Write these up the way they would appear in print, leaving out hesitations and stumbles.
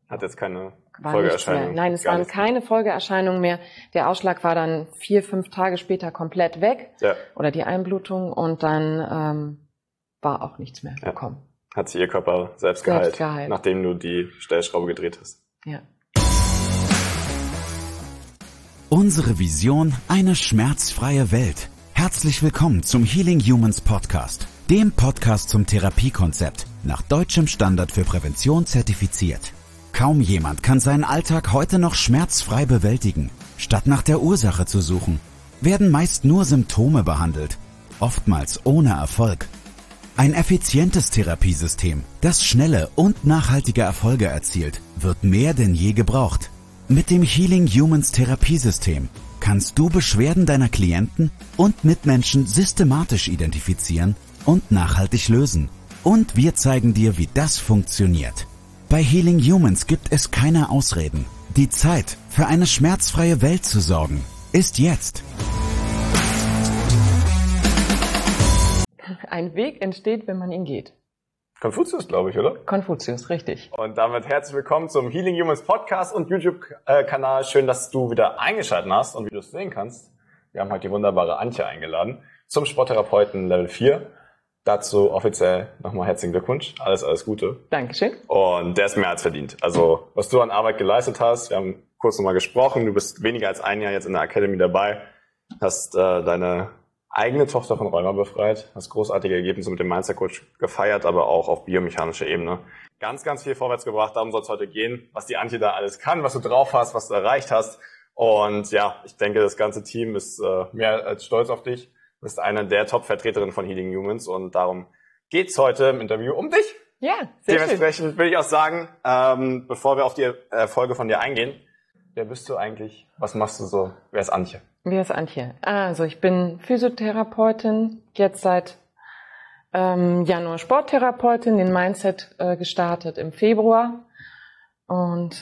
Hat jetzt keine War Folgeerscheinung? Nein, es waren keine Folgeerscheinungen mehr. Der Ausschlag war dann 4-5 Tage später komplett weg. Ja. Oder die Einblutung. Und dann war auch nichts mehr gekommen. Hat sich ihr Körper selbst geheilt, nachdem du die Stellschraube gedreht hast. Ja. Unsere Vision, eine schmerzfreie Welt. Herzlich willkommen zum Healing Humans Podcast, dem Podcast zum Therapiekonzept, nach deutschem Standard für Prävention zertifiziert. Kaum jemand kann seinen Alltag heute noch schmerzfrei bewältigen. Statt nach der Ursache zu suchen, werden meist nur Symptome behandelt, oftmals ohne Erfolg. Ein effizientes Therapiesystem, das schnelle und nachhaltige Erfolge erzielt, wird mehr denn je gebraucht. Mit dem Healing Humans Therapiesystem kannst du Beschwerden deiner Klienten und Mitmenschen systematisch identifizieren und nachhaltig lösen. Und wir zeigen dir, wie das funktioniert. Bei Healing Humans gibt es keine Ausreden. Die Zeit, für eine schmerzfreie Welt zu sorgen, ist jetzt. Ein Weg entsteht, wenn man ihn geht. Konfuzius, glaube ich, oder? Konfuzius, richtig. Und damit herzlich willkommen zum Healing Humans Podcast und YouTube-Kanal. Schön, dass du wieder eingeschaltet hast. Und wie du es sehen kannst, wir haben heute die wunderbare Antje eingeladen zum Sporttherapeuten Level 4. Dazu offiziell nochmal herzlichen Glückwunsch. Alles Gute. Dankeschön. Und der ist mehr als verdient. Also, was du an Arbeit geleistet hast, wir haben kurz nochmal gesprochen, du bist weniger als ein Jahr jetzt in der Academy dabei, hast deine eigene Tochter von Rheuma befreit, hast großartige Ergebnisse mit dem Mindset Coach gefeiert, aber auch auf biomechanischer Ebene. Ganz, ganz viel vorwärts gebracht, darum soll es heute gehen, was die Antje da alles kann, was du drauf hast, was du erreicht hast. Und ja, ich denke, das ganze Team ist mehr als stolz auf dich. Du bist eine der Top-Vertreterinnen von Healing Humans und darum geht's heute im Interview um dich. Ja, sehr schön. Dementsprechend will ich auch sagen, bevor wir auf die Erfolge von dir eingehen, wer bist du eigentlich? Was machst du so? Wer ist Antje? Wer ist Antje? Also ich bin Physiotherapeutin, jetzt seit Januar Sporttherapeutin, den Mindset gestartet im Februar und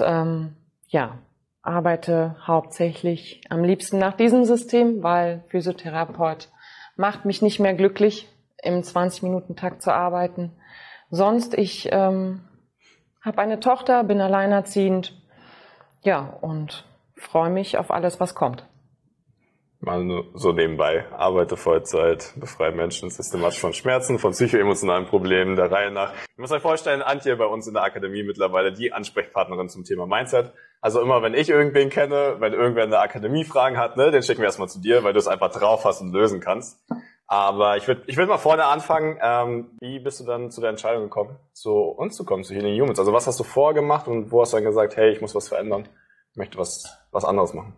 arbeite hauptsächlich am liebsten nach diesem System, weil Physiotherapeut macht mich nicht mehr glücklich, im 20-Minuten-Takt zu arbeiten. Sonst, ich habe eine Tochter, bin alleinerziehend, und freue mich auf alles, was kommt. Mal nur so nebenbei, arbeite Vollzeit, befreie Menschen systematisch von Schmerzen, von psychoemotionalen Problemen, der Reihe nach. Ich muss euch vorstellen, Antje bei uns in der Akademie mittlerweile die Ansprechpartnerin zum Thema Mindset. Also immer, wenn ich irgendwen kenne, wenn irgendwer in der Akademie Fragen hat, den schicken wir erstmal zu dir, weil du es einfach drauf hast und lösen kannst. Aber ich würd mal vorne anfangen. Wie bist du dann zu der Entscheidung gekommen, zu uns zu kommen, zu Healing Humans? Also was hast du vorher gemacht und wo hast du dann gesagt, hey, ich muss was verändern, ich möchte was anderes machen?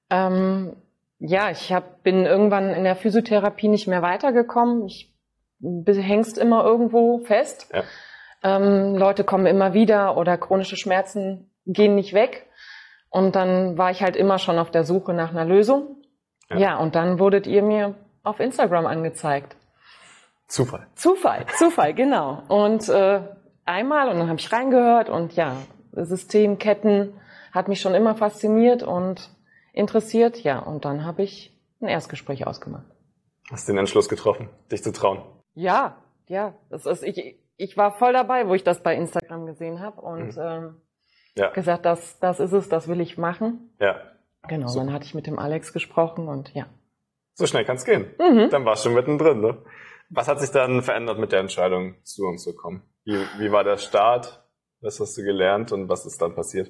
Ich bin irgendwann in der Physiotherapie nicht mehr weitergekommen. Ich hängst immer irgendwo fest. Ja. Leute kommen immer wieder oder chronische Schmerzen gehen nicht weg. Und dann war ich halt immer schon auf der Suche nach einer Lösung. Ja, und dann wurdet ihr mir auf Instagram angezeigt. Zufall, genau. Und einmal und dann habe ich reingehört und Systemketten hat mich schon immer fasziniert und interessiert, und dann habe ich ein Erstgespräch ausgemacht. Hast den Entschluss getroffen, dich zu trauen? Ja, ich war voll dabei, wo ich das bei Instagram gesehen habe und gesagt, das ist es, das will ich machen. Ja. Genau, super. Dann hatte ich mit dem Alex gesprochen und So schnell kann's gehen. Dann warst du schon mittendrin, ne? Was hat sich dann verändert mit der Entscheidung, zu uns zu kommen? Wie war der Start? Was hast du gelernt und was ist dann passiert?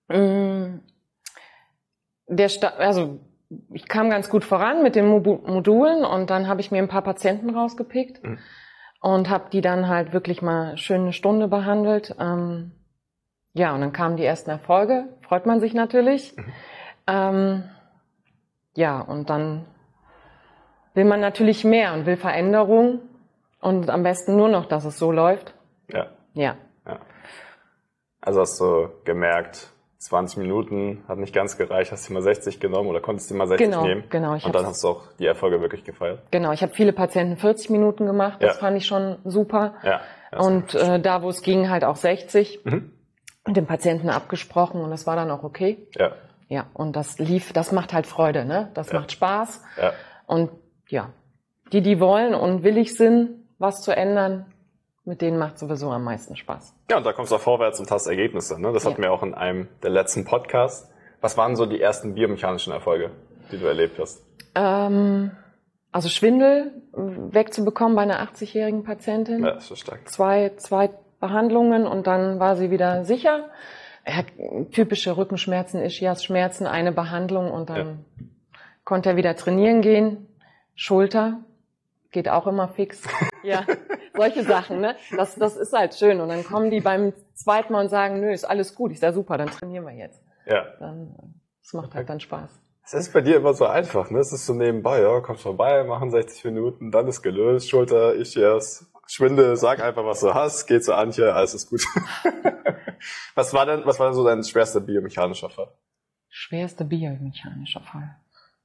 Ich kam ganz gut voran mit den Modulen und dann habe ich mir ein paar Patienten rausgepickt und habe die dann halt wirklich mal schön eine Stunde behandelt. Und dann kamen die ersten Erfolge, freut man sich natürlich. Und dann will man natürlich mehr und will Veränderung und am besten nur noch, dass es so läuft. Ja. Also hast du gemerkt, 20 Minuten hat nicht ganz gereicht, hast du mal 60 genommen oder konntest du mal 60 nehmen? Genau. Und dann hast du auch die Erfolge wirklich gefeiert? Genau, ich habe viele Patienten 40 Minuten gemacht, das fand ich schon super. Ja. Und da, wo es ging, halt auch 60. Mit dem Patienten abgesprochen und das war dann auch okay. Ja, und das macht halt Freude, ne? Das macht Spaß. Und die wollen und willig sind, was zu ändern, mit denen macht sowieso am meisten Spaß. Ja, und da kommst du auch vorwärts und hast Ergebnisse. Ne? Das hatten wir auch in einem der letzten Podcasts. Was waren so die ersten biomechanischen Erfolge, die du erlebt hast? Also Schwindel wegzubekommen bei einer 80-jährigen Patientin. Ja, das ist stark. Zwei Behandlungen und dann war sie wieder sicher. Er hat typische Rückenschmerzen, Ischias-Schmerzen, eine Behandlung und dann konnte er wieder trainieren gehen. Schulter geht auch immer fix. Ja, solche Sachen, ne? Das ist halt schön. Und dann kommen die beim zweiten Mal und sagen, nö, ist alles gut. Ich sage, super, dann trainieren wir jetzt. Ja. Das macht halt dann Spaß. Es ist bei dir immer so einfach, ne? Es ist so nebenbei, ja, kommst vorbei, machen 60 Minuten, dann ist gelöst, Schulter, Ischias, Schwindel, sag einfach, was du hast, geh zu Antje, alles ist gut. Was war denn so dein schwerster biomechanischer Fall? Schwerster biomechanischer Fall.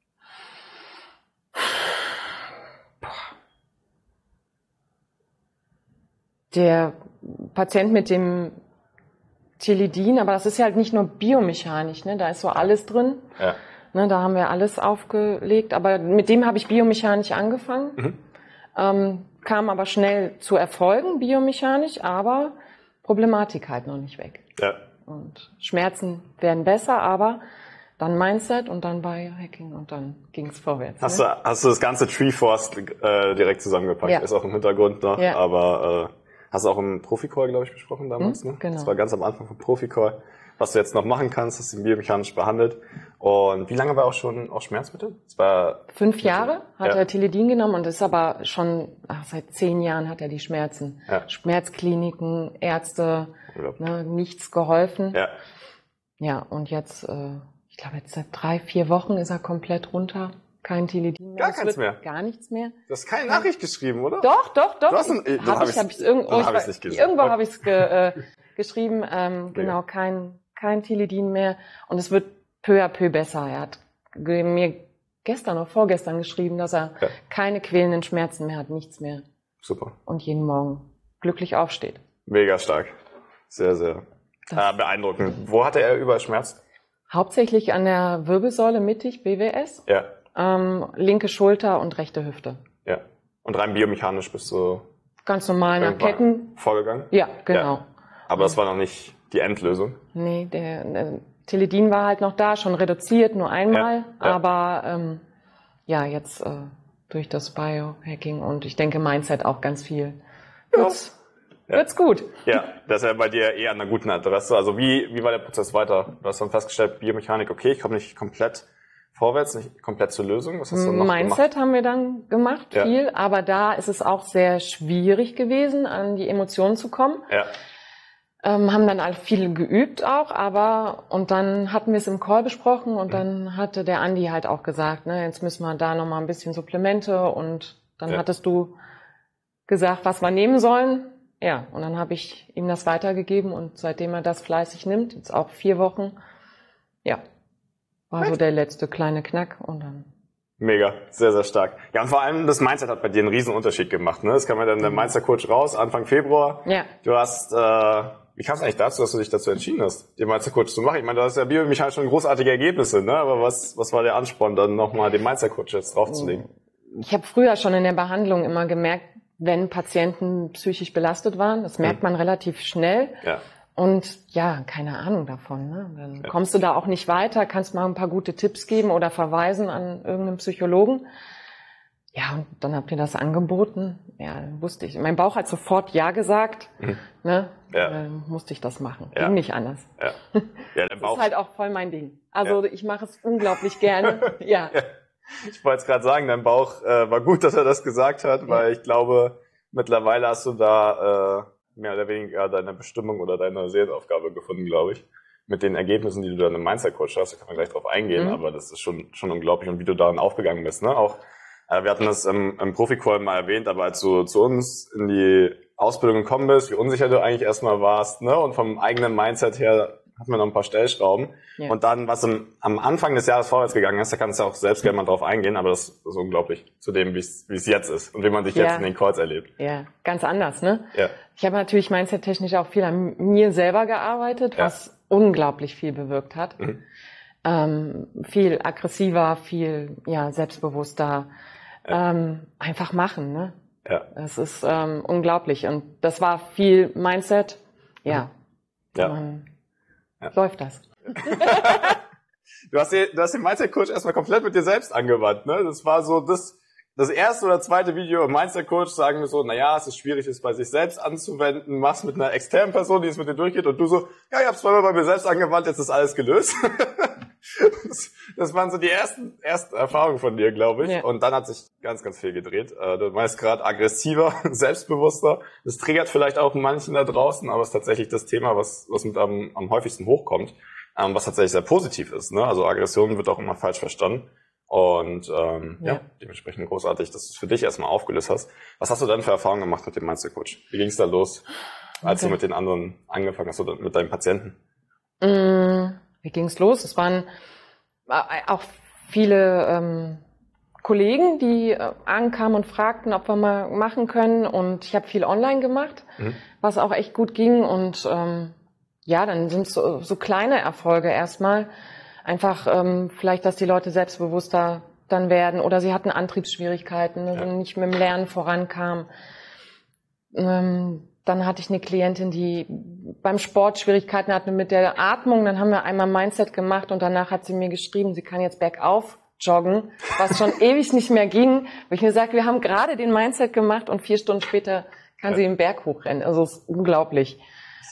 Der Patient mit dem Tilidin, aber das ist ja halt nicht nur biomechanisch, ne? Da ist so alles drin. Ja. Ne, da haben wir alles aufgelegt, aber mit dem habe ich biomechanisch angefangen, kam aber schnell zu Erfolgen biomechanisch, aber Problematik halt noch nicht weg. Ja. Und Schmerzen werden besser, aber dann Mindset und dann Biohacking und dann ging es vorwärts. Hast du das ganze Treeforce direkt zusammengepackt? Ja. Ist auch im Hintergrund noch, Ja. aber hast du auch im Profi-Call, glaube ich, besprochen damals, ne? Genau. Das war ganz am Anfang vom Profi-Call. Was du jetzt noch machen kannst, hast du ihn biomechanisch behandelt. Und wie lange war auch schon auch Schmerzmittel? Das war 5 Jahre hat er Tilidin genommen und ist aber schon, seit 10 Jahren hat er die Schmerzen. Ja. Schmerzkliniken, Ärzte, ne, nichts geholfen. Ja. Ja, und jetzt, ich glaube jetzt seit 3-4 Wochen ist er komplett runter. Kein Tilidin mehr. Gar keins mehr? Gar nichts mehr. Du hast keine Nachricht geschrieben, oder? Doch. Du hast Hab ich's nicht gesehen. Irgendwo habe ich es geschrieben. Genau, kein Tilidin mehr. Und es wird peu à peu besser. Er hat mir gestern oder vorgestern geschrieben, dass er keine quälenden Schmerzen mehr hat, nichts mehr. Super. Und jeden Morgen glücklich aufsteht. Mega stark. Sehr, sehr beeindruckend. Wo hatte er überall Schmerz? Hauptsächlich an der Wirbelsäule mittig, BWS. Ja. Linke Schulter und rechte Hüfte. Ja. Und rein biomechanisch bist du ganz normal nach Ketten vorgegangen? Ja, genau. Ja. Aber das war noch nicht die Endlösung? Nee, der Tilidin war halt noch da, schon reduziert, nur einmal. Aber jetzt durch das Biohacking und ich denke Mindset auch ganz viel. Wird's gut. Ja, das ist ja bei dir eher an einer guten Adresse. Also wie war der Prozess weiter? Du hast dann festgestellt, Biomechanik, okay, ich komme nicht komplett vorwärts, nicht komplett zur Lösung. Was hast du noch Mindset gemacht? haben wir dann gemacht, viel. Aber da ist es auch sehr schwierig gewesen, an die Emotionen zu kommen. Ja. Haben dann alle viel geübt auch, und dann hatten wir es im Call besprochen und dann hatte der Andi halt auch gesagt, ne, jetzt müssen wir da nochmal ein bisschen Supplemente und dann hattest du gesagt, was wir nehmen sollen. Ja, und dann habe ich ihm das weitergegeben und seitdem er das fleißig nimmt, jetzt auch 4 Wochen, war so der letzte kleine Knack und dann. Mega, sehr, sehr stark. Ja, und vor allem das Mindset hat bei dir einen riesen Unterschied gemacht, ne? Das kam ja dann der Mindset-Coach raus, Anfang Februar. Ja. Du hast, wie kam es eigentlich dazu, dass du dich dazu entschieden hast, den Mindset-Coach zu machen? Ich meine, du hast ja biomechanisch schon großartige Ergebnisse, ne? Aber was war der Ansporn, dann nochmal den Mindset-Coach jetzt draufzulegen? Ich habe früher schon in der Behandlung immer gemerkt, wenn Patienten psychisch belastet waren, das merkt man relativ schnell. Ja. Und keine Ahnung davon. Ne? Dann kommst du da auch nicht weiter, kannst mal ein paar gute Tipps geben oder verweisen an irgendeinen Psychologen. Ja, und dann habt ihr das angeboten. Ja, wusste ich. Mein Bauch hat sofort Ja gesagt. Ne? Dann musste ich das machen. Ging nicht anders. Ja. Ja, das ist halt auch voll mein Ding. Also ich mache es unglaublich gerne. Ja. Ich wollte es gerade sagen, dein Bauch war gut, dass er das gesagt hat, weil ich glaube, mittlerweile hast du da mehr oder weniger deine Bestimmung oder deine Seelenaufgabe gefunden, glaube ich. Mit den Ergebnissen, die du dann im Mindset-Coach hast, da kann man gleich drauf eingehen, aber das ist schon unglaublich und wie du daran aufgegangen bist. Ne? Auch wir hatten das im Profi-Call mal erwähnt, aber als du zu uns in die Ausbildung gekommen bist, wie unsicher du eigentlich erstmal warst, ne? Und vom eigenen Mindset her hatten wir noch ein paar Stellschrauben. Ja. Und dann, was am Anfang des Jahres vorwärts gegangen ist, da kannst du auch selbst gerne mal drauf eingehen, aber das ist unglaublich zu dem, wie es jetzt ist und wie man dich jetzt in den Calls erlebt. Ja, ganz anders, ne? Ja. Ich habe natürlich mindset-technisch auch viel an mir selber gearbeitet, was unglaublich viel bewirkt hat. Viel aggressiver, viel selbstbewusster. Einfach machen, ne? Ja. Es ist unglaublich. Und das war viel Mindset. Ja. Läuft das. Du hast den Mindset-Coach erstmal komplett mit dir selbst angewandt, ne? Das war so das erste oder zweite Video im Mindset-Coach, sagen wir so, naja, es ist schwierig, es bei sich selbst anzuwenden, machst mit einer externen Person, die es mit dir durchgeht, und du so, ja, ich hab's zweimal bei mir selbst angewandt, jetzt ist alles gelöst. Das waren so die ersten Erfahrungen von dir, glaube ich. Ja. Und dann hat sich ganz, ganz viel gedreht. Du meinst gerade aggressiver, selbstbewusster. Das triggert vielleicht auch manchen da draußen, aber es ist tatsächlich das Thema, was mit am häufigsten hochkommt, was tatsächlich sehr positiv ist, ne? Also Aggression wird auch immer falsch verstanden. Und dementsprechend großartig, dass du es für dich erstmal aufgelöst hast. Was hast du dann für Erfahrungen gemacht mit dem Mindset-Coach? Wie ging es da los, als du mit den anderen angefangen hast oder mit deinen Patienten? Wie ging es los? Es waren auch viele Kollegen, die ankamen und fragten, ob wir mal machen können. Und ich habe viel online gemacht, was auch echt gut ging. Und dann sind es so kleine Erfolge erstmal. Einfach vielleicht, dass die Leute selbstbewusster dann werden oder sie hatten Antriebsschwierigkeiten, nicht mit dem Lernen vorankamen. Dann hatte ich eine Klientin, die beim Sport Schwierigkeiten hatte mit der Atmung. Dann haben wir einmal Mindset gemacht und danach hat sie mir geschrieben, sie kann jetzt bergauf joggen, was schon ewig nicht mehr ging. Wo ich mir gesagt, wir haben gerade den Mindset gemacht und 4 Stunden später kann sie den Berg hochrennen. Also es ist unglaublich.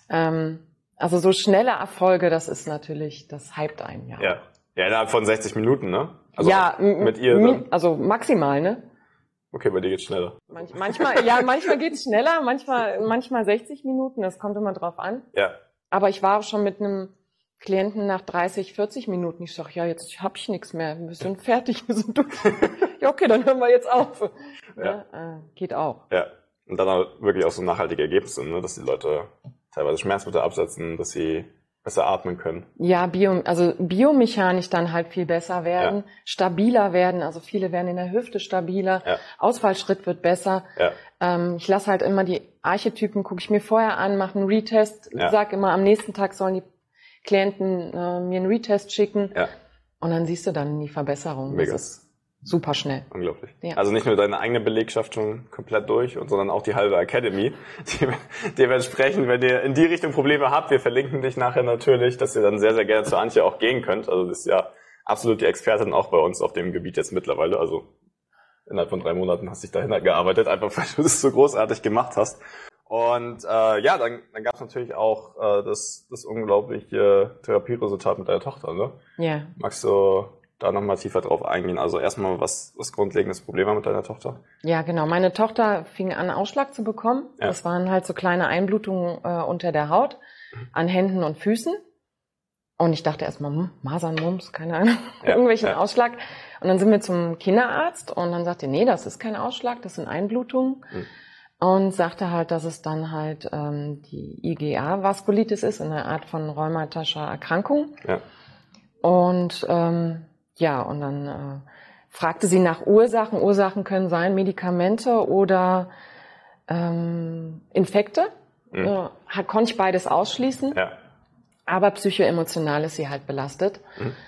Also so schnelle Erfolge, das ist natürlich, das hypt einen, ja. Ja, innerhalb von 60 Minuten, ne? Also mit ihr dann. Also maximal, ne? Okay, bei dir geht's schneller. Manchmal geht's schneller, manchmal 60 Minuten, das kommt immer drauf an. Ja. Aber ich war auch schon mit einem Klienten nach 30, 40 Minuten. Ich sag, ja, jetzt hab ich nichts mehr, wir sind fertig, wir sind durch. Ja, okay, dann hören wir jetzt auf. Ja, geht auch. Ja, und dann auch wirklich auch so nachhaltige Ergebnisse, ne? Dass die Leute teilweise Schmerzmittel absetzen, dass sie besser atmen können. Ja, biomechanisch dann halt viel besser werden, stabiler werden, also viele werden in der Hüfte stabiler, Ausfallschritt wird besser. Ja. Ich lasse halt immer die Archetypen, gucke ich mir vorher an, mache einen Retest, sag immer, am nächsten Tag sollen die Klienten mir einen Retest schicken und dann siehst du dann die Verbesserung. Mega. Das ist super schnell. Unglaublich. Ja. Also nicht nur deine eigene Belegschaft schon komplett durch, sondern auch die halbe Academy. Dementsprechend, wenn ihr in die Richtung Probleme habt, wir verlinken dich nachher natürlich, dass ihr dann sehr, sehr gerne zu Antje auch gehen könnt. Also das ist ja absolut die Expertin auch bei uns auf dem Gebiet jetzt mittlerweile. Also innerhalb von 3 Monaten hast du dich dahin gearbeitet, einfach weil du das so großartig gemacht hast. Und dann gab es natürlich auch das unglaubliche Therapieresultat mit deiner Tochter, ne? Ja. Magst du da nochmal tiefer drauf eingehen? Also erstmal, was grundlegendes Problem war mit deiner Tochter? Ja, genau. Meine Tochter fing an, Ausschlag zu bekommen. Ja. Das waren halt so kleine Einblutungen unter der Haut, an Händen und Füßen. Und ich dachte erstmal, Masern, Mumps, keine Ahnung, irgendwelchen Ausschlag. Und dann sind wir zum Kinderarzt und dann sagte er, nee, das ist kein Ausschlag, das sind Einblutungen. Und sagte halt, dass es dann halt die IgA-Vaskulitis ist, eine Art von rheumatischer Erkrankung. Ja. Und und dann fragte sie nach Ursachen. Ursachen können sein Medikamente oder Infekte. Konnte ich beides ausschließen. Ja. Aber psychoemotional ist sie halt belastet.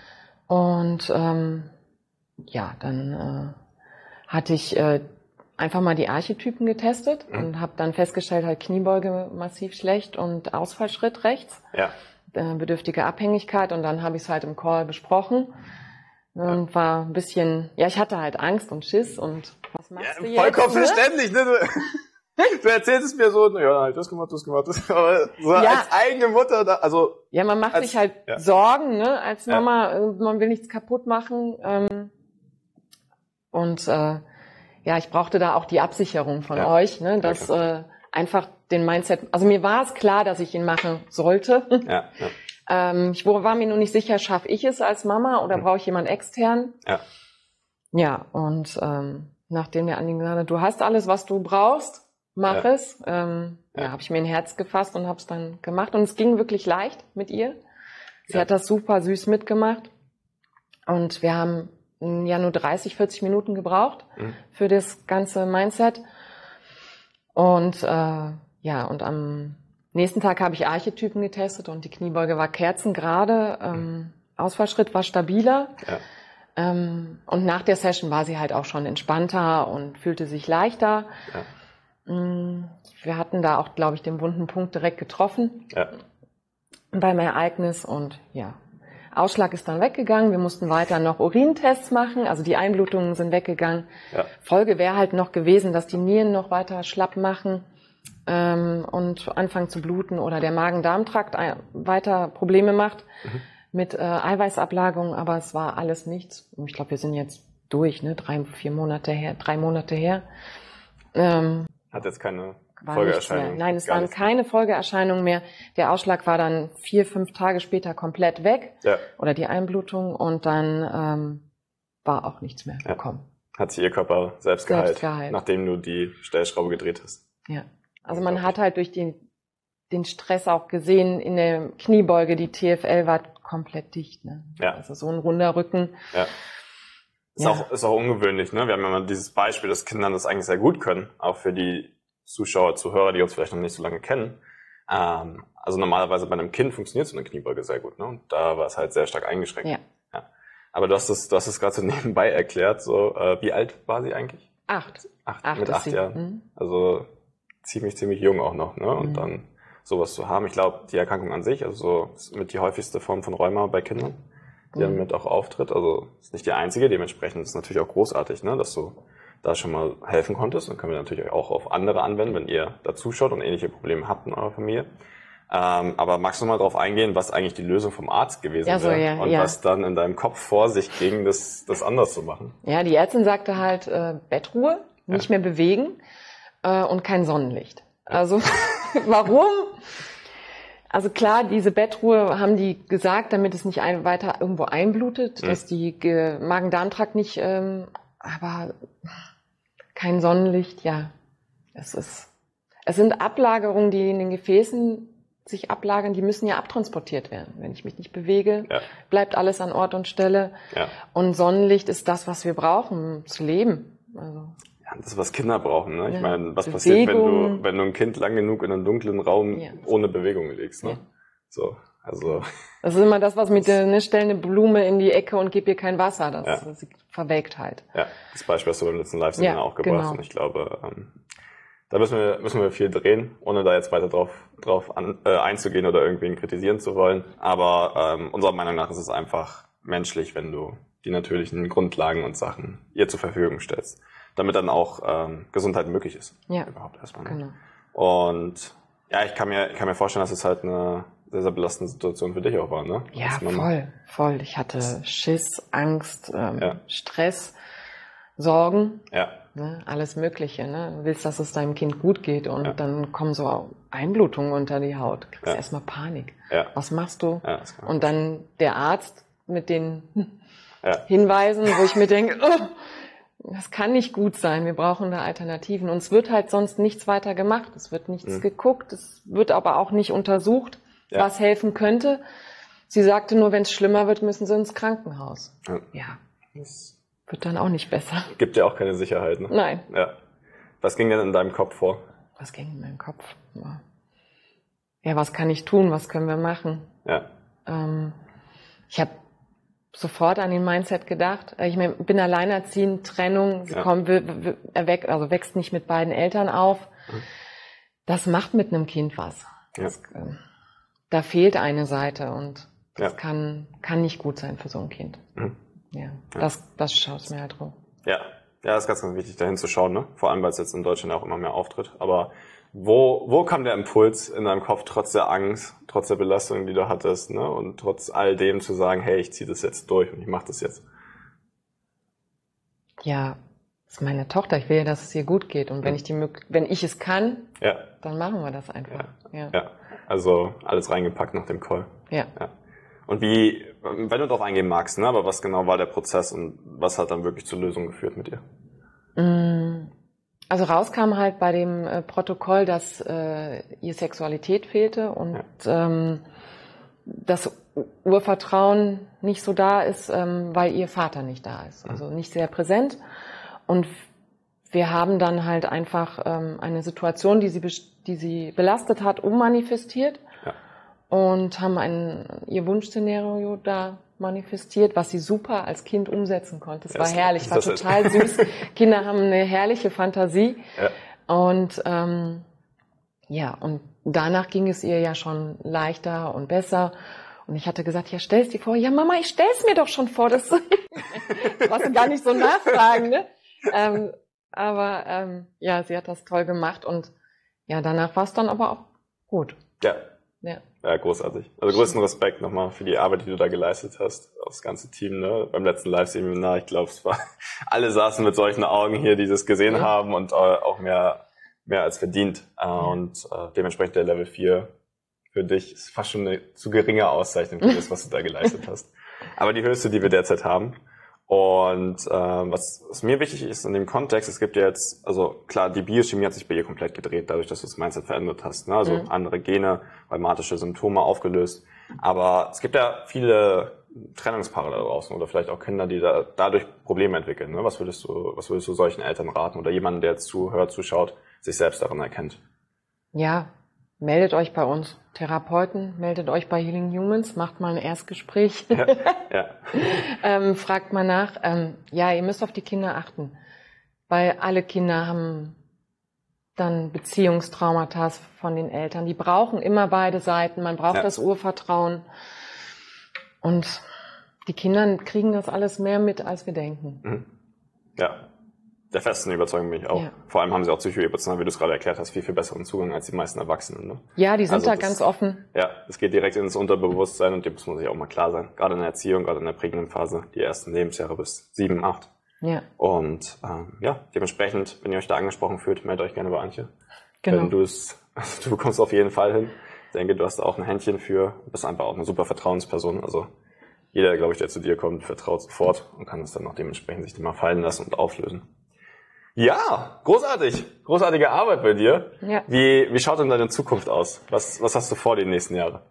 Und dann hatte ich einfach mal die Archetypen getestet und habe dann festgestellt, halt Kniebeuge massiv schlecht und Ausfallschritt rechts. Ja. Bedürftige Abhängigkeit und dann habe ich es halt im Call besprochen und war ein bisschen, ich hatte halt Angst und Schiss und was machst du jetzt? Vollkommen verständlich, ne? Du erzählst es mir so, das gemacht, aber so als eigene Mutter, also. Ja, man macht sich halt Sorgen, ne, als Mama, man will nichts kaputt machen, ich brauchte da auch die Absicherung von euch, ne, dass einfach den Mindset, also mir war es klar, dass ich ihn machen sollte. Ich war mir nur nicht sicher, schaffe ich es als Mama oder brauche ich jemand extern? Ja, und nachdem der Andi gesagt hat, du hast alles, was du brauchst, mach es, habe ich mir ein Herz gefasst und habe es dann gemacht. Und es ging wirklich leicht mit ihr. Sie hat das super süß mitgemacht. Und wir haben nur 30, 40 Minuten gebraucht für das ganze Mindset. Und und am nächsten Tag habe ich Archetypen getestet und die Kniebeuge war kerzengerade, Ausfallschritt war stabiler. Und nach der Session war sie halt auch schon entspannter und fühlte sich leichter. Ja. Wir hatten da auch, glaube ich, den wunden Punkt direkt getroffen beim Ereignis. Und ja, Ausschlag ist dann weggegangen. Wir mussten weiter noch Urintests machen. Also die Einblutungen sind weggegangen. Ja. Folge wäre halt noch gewesen, dass die Nieren noch weiter schlapp machen und anfangen zu bluten oder der Magen-Darm-Trakt weiter Probleme macht. Mit Eiweißablagerung, aber es war alles nichts. Ich glaube, wir sind jetzt durch, ne? 3 Monate her. Hat jetzt keine Folgeerscheinungen? Nein, es waren keine Folgeerscheinungen mehr. Der Ausschlag war dann 4-5 Tage später komplett weg. Ja. Oder die Einblutung. Und dann war auch nichts mehr gekommen. Hat sich ihr Körper selbst geheilt, nachdem du die Stellschraube gedreht hast. Ja. Also man hat halt durch den Stress auch gesehen, in der Kniebeuge, die TFL war komplett dicht. Ne? Ja. Also so ein runder Rücken. Ja. Ist auch ungewöhnlich. Ne? Wir haben ja mal dieses Beispiel, dass Kinder das eigentlich sehr gut können. Auch für die Zuschauer, Zuhörer, die uns vielleicht noch nicht so lange kennen. Also normalerweise bei einem Kind funktioniert so eine Kniebeuge sehr gut. Ne? Und da war es halt sehr stark eingeschränkt. Ja. Ja. Aber du hast es gerade so nebenbei erklärt. So, wie alt war sie eigentlich? 8. Mit 8 Jahren. Also ziemlich jung auch noch. Ne? Und dann sowas zu haben. Ich glaube, die Erkrankung an sich, also so mit die häufigste Form von Rheuma bei Kindern, die damit auch auftritt. Also ist nicht die einzige, dementsprechend ist es natürlich auch großartig, ne, dass du da schon mal helfen konntest. Dann können wir natürlich auch auf andere anwenden, wenn ihr da zuschaut und ähnliche Probleme habt in eurer Familie. Aber magst du mal drauf eingehen, was eigentlich die Lösung vom Arzt gewesen wäre und was dann in deinem Kopf vor sich ging, das anders zu machen? Ja, die Ärztin sagte halt Bettruhe, nicht mehr bewegen und kein Sonnenlicht. Also warum? Also klar, diese Bettruhe haben die gesagt, damit es nicht weiter irgendwo einblutet, dass die Magen-Darm-Trakt nicht, aber kein Sonnenlicht, ja. Es sind Ablagerungen, die in den Gefäßen sich ablagern, die müssen ja abtransportiert werden. Wenn ich mich nicht bewege, bleibt alles an Ort und Stelle. Ja. Und Sonnenlicht ist das, was wir brauchen, um zu leben. Also. Das ist, was Kinder brauchen. Ne? Ich meine, was passiert, wenn du ein Kind lang genug in einem dunklen Raum ohne Bewegung legst? Ne? Ja. So, also. Das ist immer das, was mit der stell eine Blume in die Ecke und gib ihr kein Wasser. Das verwelkt halt. Ja, das Beispiel hast du beim letzten Live-Seminar auch gebracht. Genau. Und ich glaube, da müssen wir viel drehen, ohne da jetzt weiter drauf einzugehen oder irgendwen kritisieren zu wollen. Aber unserer Meinung nach ist es einfach menschlich, wenn du die natürlichen Grundlagen und Sachen ihr zur Verfügung stellst, damit dann auch Gesundheit möglich ist. Ja, überhaupt erstmal. Genau. Und ja, ich kann mir vorstellen, dass es halt eine sehr, sehr belastende Situation für dich auch war, ne? Ja, voll. Ich hatte Schiss, Angst, Stress, Sorgen, ne? Alles Mögliche. Ne? Du willst, dass es deinem Kind gut geht und dann kommen so Einblutungen unter die Haut. Du kriegst erstmal Panik. Ja. Was machst du? Ja, und dann der Arzt mit den Hinweisen, wo ich mir denke, das kann nicht gut sein, wir brauchen da Alternativen. Und es wird halt sonst nichts weiter gemacht, es wird nichts geguckt, es wird aber auch nicht untersucht, was helfen könnte. Sie sagte nur, wenn es schlimmer wird, müssen sie ins Krankenhaus. Ja, das wird dann auch nicht besser. Gibt ja auch keine Sicherheit, ne? Nein. Ja. Was ging denn in deinem Kopf vor? Was ging in meinem Kopf? Ja, was kann ich tun, was können wir machen? Ja. Ich habe sofort an den Mindset gedacht. Ich bin alleinerziehend, Trennung, sie wächst nicht mit beiden Eltern auf. Das macht mit einem Kind was. Ja. Da fehlt eine Seite und das kann nicht gut sein für so ein Kind. Ja, das schaut mir halt drauf. Ja, das ist ganz, ganz wichtig, dahin zu schauen, ne? Vor allem, weil es jetzt in Deutschland auch immer mehr auftritt. Aber wo kam der Impuls in deinem Kopf, trotz der Angst, trotz der Belastung, die du hattest, ne? Und trotz all dem zu sagen, hey, ich ziehe das jetzt durch und ich mache das jetzt? Ja, das ist meine Tochter. Ich will ja, dass es ihr gut geht. Und wenn ich es kann, dann machen wir das einfach. Ja. Also alles reingepackt nach dem Call. Ja. Und wenn du darauf eingehen magst, ne? Aber was genau war der Prozess und was hat dann wirklich zur Lösung geführt mit dir? Also rauskam halt bei dem Protokoll, dass ihr Sexualität fehlte und das Urvertrauen nicht so da ist, weil ihr Vater nicht da ist. Also nicht sehr präsent. Und wir haben dann halt einfach eine Situation, die sie belastet hat, ummanifestiert und haben ihr Wunschszenario da manifestiert, was sie super als Kind umsetzen konnte. Es war herrlich, war total süß. Kinder haben eine herrliche Fantasie. Ja. Und und danach ging es ihr ja schon leichter und besser. Und ich hatte gesagt, ja, stell's dir vor. Ja, Mama, ich stell's mir doch schon vor. Das brauchst du gar nicht so nachfragen, ne? Sie hat das toll gemacht. Und ja, danach war es dann aber auch gut. Ja, großartig. Also größten Respekt nochmal für die Arbeit, die du da geleistet hast, auch das ganze Team, ne? Beim letzten Live-Seminar, ich glaube, alle saßen mit solchen Augen hier, die das gesehen haben und auch mehr als verdient. Und dementsprechend der Level 4 für dich ist fast schon eine zu geringe Auszeichnung für das, was du da geleistet hast. Aber die höchste, die wir derzeit haben. Und was mir wichtig ist in dem Kontext, es gibt ja jetzt, also klar, die Biochemie hat sich bei ihr komplett gedreht, dadurch, dass du das Mindset verändert hast. Ne? Also andere Gene, rheumatische Symptome aufgelöst. Aber es gibt ja viele Trennungspaare da draußen oder vielleicht auch Kinder, die dadurch Probleme entwickeln. Ne? Was würdest du solchen Eltern raten oder jemanden, der jetzt zuhört, zuschaut, sich selbst darin erkennt? Ja, meldet euch bei uns Therapeuten, meldet euch bei Healing Humans, macht mal ein Erstgespräch, fragt mal nach. Ihr müsst auf die Kinder achten, weil alle Kinder haben dann Beziehungstraumata von den Eltern. Die brauchen immer beide Seiten, man braucht das Urvertrauen und die Kinder kriegen das alles mehr mit, als wir denken. Ja. Der festen Überzeugung bin ich auch. Ja. Vor allem haben sie auch psychoemotional, wie du es gerade erklärt hast, viel, viel besseren Zugang als die meisten Erwachsenen. Ne? Ja, die sind ganz offen. Ja, es geht direkt ins Unterbewusstsein und dem muss man sich auch mal klar sein. Gerade in der Erziehung, gerade in der prägenden Phase, die ersten Lebensjahre bis 7, 8. Ja. Und dementsprechend, wenn ihr euch da angesprochen fühlt, meldet euch gerne bei Antje. Genau. Du bekommst auf jeden Fall hin. Ich denke, du hast da auch ein Händchen für, du bist einfach auch eine super Vertrauensperson. Also jeder, glaube ich, der zu dir kommt, vertraut sofort und kann es dann auch dementsprechend sich mal fallen lassen und auflösen. Ja, großartig. Großartige Arbeit bei dir. Ja. Wie schaut denn deine Zukunft aus? Was hast du vor die nächsten Jahre?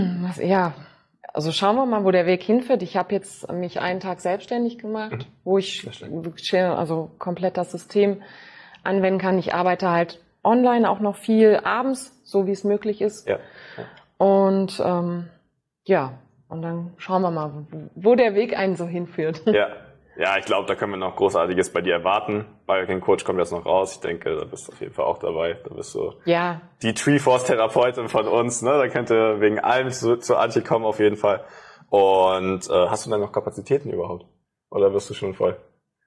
Also schauen wir mal, wo der Weg hinführt. Ich habe jetzt mich einen Tag selbstständig gemacht, wo ich komplett das System anwenden kann. Ich arbeite halt online auch noch viel abends, so wie es möglich ist. Ja. Und und dann schauen wir mal, wo der Weg einen so hinführt. Ja, ich glaube, da können wir noch Großartiges bei dir erwarten. Biohacking Coach kommt jetzt noch raus. Ich denke, da bist du auf jeden Fall auch dabei. Da bist du die Treeforce-Therapeutin von uns. Ne? Da könnt ihr wegen allem zu Antje kommen auf jeden Fall. Und hast du dann noch Kapazitäten überhaupt? Oder wirst du schon voll?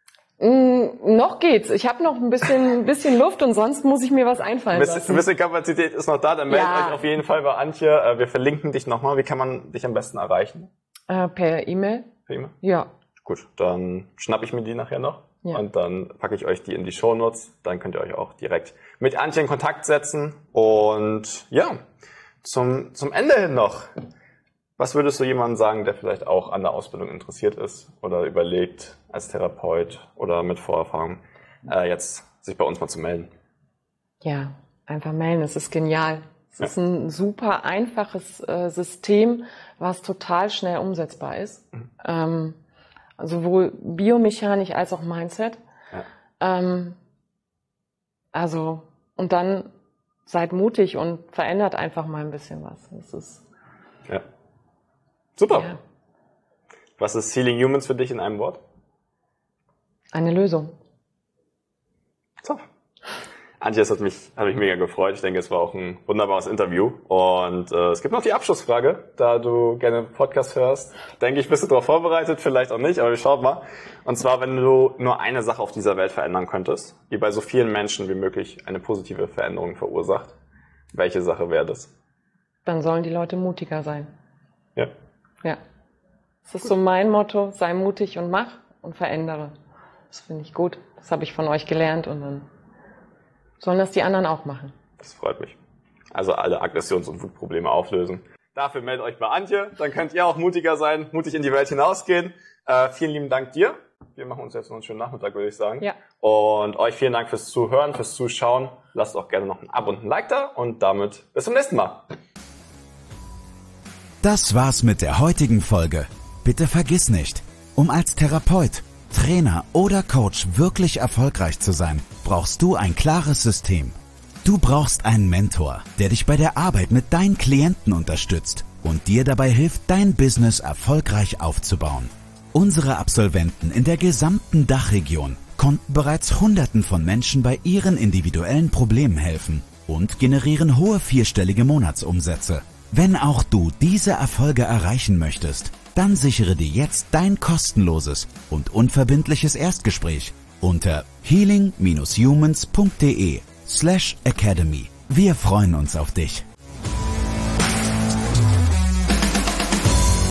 Noch geht's. Ich habe noch ein bisschen Luft und sonst muss ich mir was einfallen lassen. Ein bisschen Kapazität ist noch da. Dann meldet euch auf jeden Fall bei Antje. Wir verlinken dich nochmal. Wie kann man dich am besten erreichen? Per E-Mail. Per E-Mail? Ja. Gut, dann schnappe ich mir die nachher noch und dann packe ich euch die in die Shownotes. Dann könnt ihr euch auch direkt mit Antje in Kontakt setzen. Und zum Ende hin noch, was würdest du jemandem sagen, der vielleicht auch an der Ausbildung interessiert ist oder überlegt, als Therapeut oder mit Vorerfahrung, jetzt sich bei uns mal zu melden? Ja, einfach melden, es ist genial. Es ist ein super einfaches System, was total schnell umsetzbar ist. Sowohl biomechanisch als auch Mindset. Und dann seid mutig und verändert einfach mal ein bisschen was. Das ist super. Ja. Was ist Healing Humans für dich in einem Wort? Eine Lösung. So. Antje, das hat mich mega gefreut. Ich denke, es war auch ein wunderbares Interview. Und es gibt noch die Abschlussfrage, da du gerne Podcast hörst. Denke ich, bist du darauf vorbereitet, vielleicht auch nicht, aber wir schauen mal. Und zwar, wenn du nur eine Sache auf dieser Welt verändern könntest, die bei so vielen Menschen wie möglich eine positive Veränderung verursacht, welche Sache wäre das? Dann sollen die Leute mutiger sein. Ja. Das ist so mein Motto, sei mutig und mach und verändere. Das finde ich gut. Das habe ich von euch gelernt und dann sollen das die anderen auch machen. Das freut mich. Also alle Aggressions- und Wutprobleme auflösen. Dafür meldet euch bei Antje, dann könnt ihr auch mutiger sein, mutig in die Welt hinausgehen. Vielen lieben Dank dir. Wir machen uns jetzt noch einen schönen Nachmittag, würde ich sagen. Ja. Und euch vielen Dank fürs Zuhören, fürs Zuschauen. Lasst auch gerne noch ein Abo und ein Like da und damit bis zum nächsten Mal. Das war's mit der heutigen Folge. Bitte vergiss nicht, um als Therapeut, Trainer oder Coach wirklich erfolgreich zu sein, brauchst du ein klares System. Du brauchst einen Mentor, der dich bei der Arbeit mit deinen Klienten unterstützt und dir dabei hilft, dein Business erfolgreich aufzubauen. Unsere Absolventen in der gesamten Dachregion konnten bereits Hunderten von Menschen bei ihren individuellen Problemen helfen und generieren hohe vierstellige Monatsumsätze. Wenn auch du diese Erfolge erreichen möchtest, dann sichere dir jetzt dein kostenloses und unverbindliches Erstgespräch unter healing-humans.de/academy. Wir freuen uns auf dich.